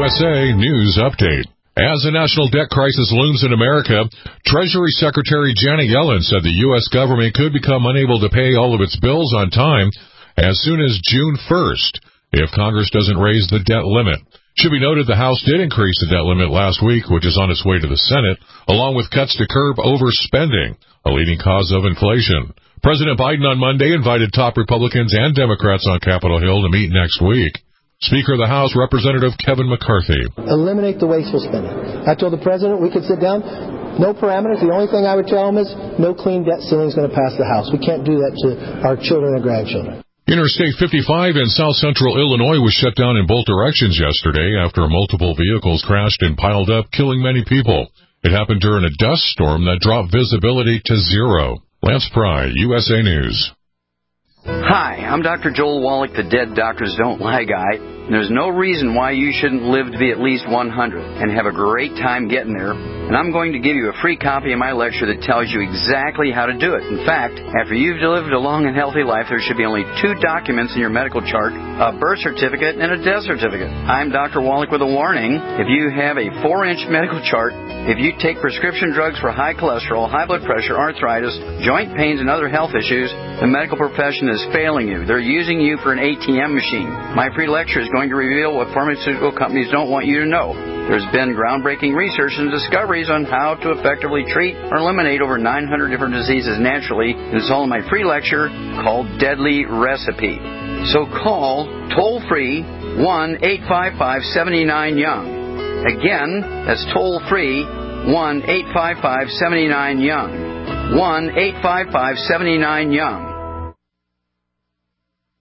USA News Update. As the national debt crisis looms in America, Treasury Secretary Janet Yellen said the U.S. government could become unable to pay all of its bills on time as soon as June 1st if Congress doesn't raise the debt limit. Should be noted the House did increase the debt limit last week, which is on its way to the Senate, along with cuts to curb overspending, a leading cause of inflation. President Biden on Monday invited top Republicans and Democrats on Capitol Hill to meet next week. Speaker of the House, Representative Kevin McCarthy. Eliminate the wasteful spending. I told the President we could sit down, no parameters. The only thing I would tell him is no clean debt ceiling is going to pass the House. We can't do that to our children and grandchildren. Interstate 55 in south-central Illinois was shut down in both directions yesterday after multiple vehicles crashed and piled up, killing many people. It happened during a dust storm that dropped visibility to zero. Lance Pry, USA News. Hi, I'm Dr. Joel Wallach, the Dead Doctors Don't Lie guy. And there's no reason why you shouldn't live to be at least 100 and have a great time getting there. And I'm going to give you a free copy of my lecture that tells you exactly how to do it. In fact, after you've lived a long and healthy life, there should be only 2 documents in your medical chart, a birth certificate and a death certificate. I'm Dr. Wallach with a warning. If you have a 4-inch medical chart, if you take prescription drugs for high cholesterol, high blood pressure, arthritis, joint pains, and other health issues, the medical profession is failing you. They're using you for an ATM machine. My free lecture is going to reveal what pharmaceutical companies don't want you to know. There's been groundbreaking research and discoveries on how to effectively treat or eliminate over 900 different diseases naturally. And it's all in my free lecture called Deadly Recipe. So call toll-free 1-855-79-YOUNG. Again, that's toll-free 1-855-79-YOUNG. 1-855-79-YOUNG.